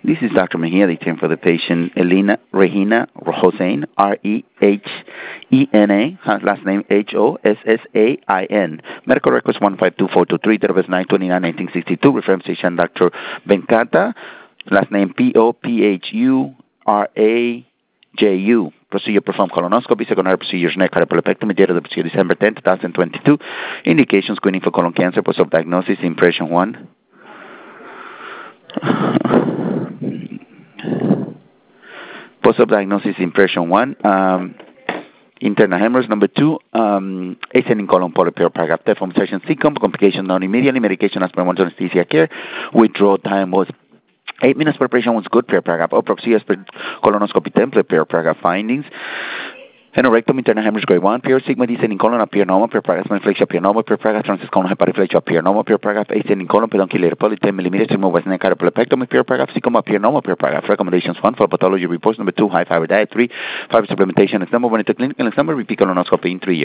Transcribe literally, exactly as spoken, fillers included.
This is Doctor Mejia, the term for the patient, Elena Regina Hossain, R E H E N A, last name H O S S A I N. Medical records one five two four two three, date of birth nine twenty-nine nineteen sixty-two, reference patient Doctor Venkata, last name P O P H U R A J U. Procedure performed colonoscopy, secondary procedures neck hyperlipectomy, date of the procedure December tenth, twenty twenty-two. Indication screening for colon cancer, post-op diagnosis, impression one. Post-op diagnosis, impression one. Um, internal hemorrhage. Number two, um, ascending colon polyp paragraph. Deform session syncom, complication non immediately, medication as per one anesthesia care. Withdrawal time was eight minutes. Preparation was good, per paragraph. Autopsy as per colonoscopy template, per paragraph findings. Anorectum, internal hemorrhage grade one, pure sigma descending colon appear normal, per paragraph inflection appear normal, per paragraph transient colon hyperflexion appear normal, per paragraph ascending colon pedunculated poly ten millimeters, remove with neck hyperlepectomy, per paragraph syncom appear normal, per paragraph recommendations one for pathology reports. Number two, high fiber diet. Three, fiber supplementation. Next number one, into clinical. Next number, repeat colonoscopy in three years.